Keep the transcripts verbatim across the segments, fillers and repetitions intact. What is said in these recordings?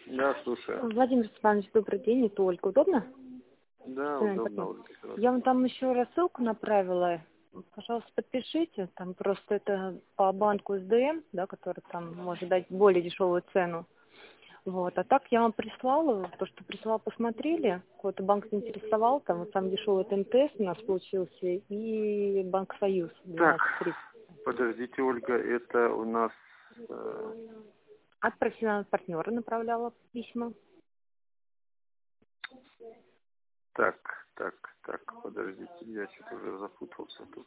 Да, слушаю. Владимир Степанович, добрый день, не только. Удобно? Да, Да, удобно. потом. Вот как раз. Я вам там еще рассылку направила. Пожалуйста, подпишите. Там просто это по банку эс дэ эм, да, который там может дать более дешевую цену. Вот. А так я вам прислала, то, что прислала, посмотрели. Какой-то банк заинтересовал, там вот самый дешевый это эм тэ эс у нас получился, и Банк Союз Так, двенадцать тридцать. подождите, Ольга, это у нас... э, От профессионального партнера направляла письма. Так, так, так, подождите, я что-то уже запутался тут.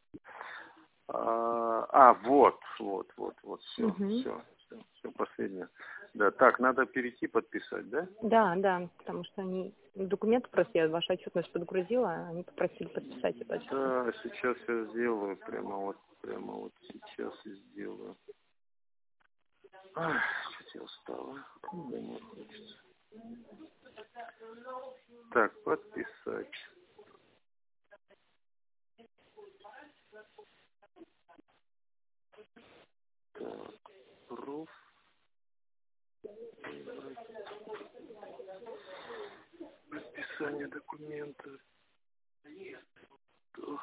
А, а, вот, вот, вот, вот, все, Угу. все, все, все, последнее. Да, так, надо перейти, подписать, да? Да, да, потому что они документы просто я вашу отчетность подгрузила, они попросили подписать эту отчетность. Да, сейчас я сделаю, прямо вот, прямо вот сейчас и сделаю. Ах, что-то я устал, а? Не хочется. Так, подписать. Так, пруф. Подписание документа. Ой,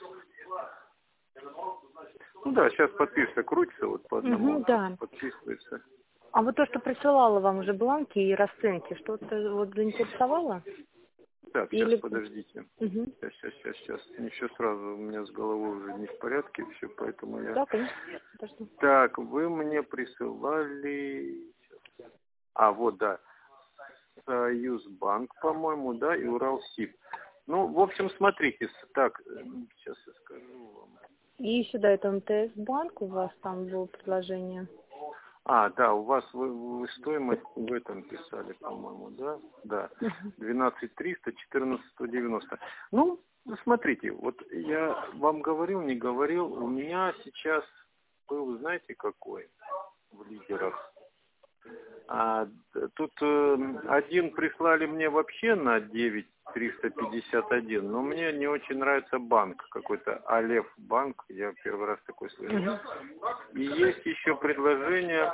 ну да, сейчас подписывается, крутится вот по одному, Угу, да. подписывается. А вот то, что присылала вам уже бланки и расценки, что-то вот заинтересовало? Так, сейчас, Или... подождите. Угу. Сейчас, сейчас, сейчас, сейчас. Еще сразу у меня с головой уже не в порядке все, поэтому я... Да, конечно. Подожду. Так, вы мне присылали... А, вот, да. Союзбанк, по-моему, да, и Уралсиб. Ну, в общем, смотрите, с- так, э, сейчас я скажу вам. И еще до этого эм тэ эс банк у вас там было предложение. А, да, у вас вы, вы стоимость в этом писали, по-моему, да? Да. Угу. двенадцать триста, четырнадцать сто девяносто. Ну, ну, смотрите, вот я вам говорил, не говорил, у меня сейчас был, знаете, какой в лидерах? А, д- тут э, один прислали мне вообще на девять триста пятьдесят один, но мне не очень нравится банк какой-то, Алеф банк, я первый раз такой слышу. И есть еще предложение,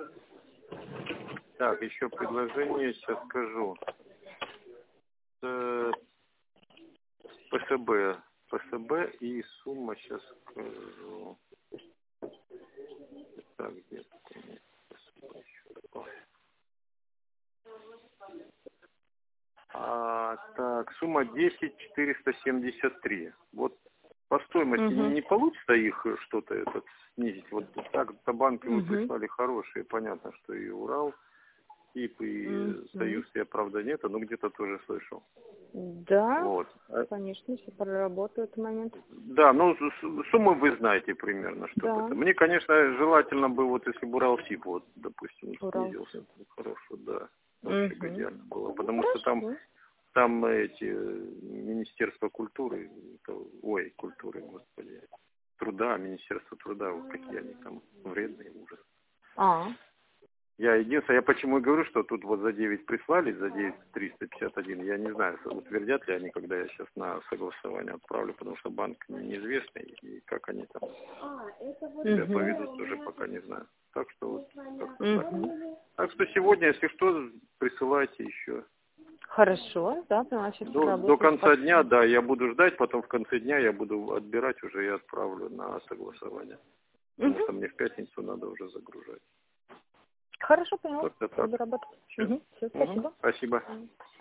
так, еще предложение, сейчас скажу, э, пэ эс бэ, пэ эс бэ и сумма, сейчас скажу, так, где тут у меня пэ эс бэ еще? Ой. А, так, сумма десять четыреста семьдесят три. Вот по стоимости Угу. не получится их что-то этот снизить. Вот так-то банки вы Угу. прислали хорошие, понятно, что и Урал, ИП, и Угу. Союз, я правда нет, но где-то тоже слышал. Да, Вот. А, конечно, все проработаю этот момент. да, ну с- с- суммы вы знаете примерно, чтобы Да, это. Мне, конечно, желательно бы, вот если бы Уралсиб, вот, допустим, Урал. снизился, хорошо, да. Вообще бы Угу. идеально было. Ну, Потому что там хорошо. Там эти э, Министерство культуры, это- ой, культуры, господи, труда, Министерство труда, вот какие они там вредные, ужас. А, Я единственное, я почему и говорю, что тут вот за девять прислали, за девять триста пятьдесят один, я не знаю, утвердят ли они, когда я сейчас на согласование отправлю, потому что банк неизвестный, и как они там себя поведут, угу. тоже пока не знаю. Так что вот как-то так. Угу. Так что сегодня, если что, присылайте еще. Хорошо, да, поняла, сейчас До, до проработаю. конца дня, да, я буду ждать, потом в конце дня я буду отбирать уже и отправлю на согласование. Потому что Угу. мне в пятницу надо уже загружать. Хорошо, поняла. Как-то так. Буду работать. Все. Угу. Все, Угу. спасибо. Спасибо.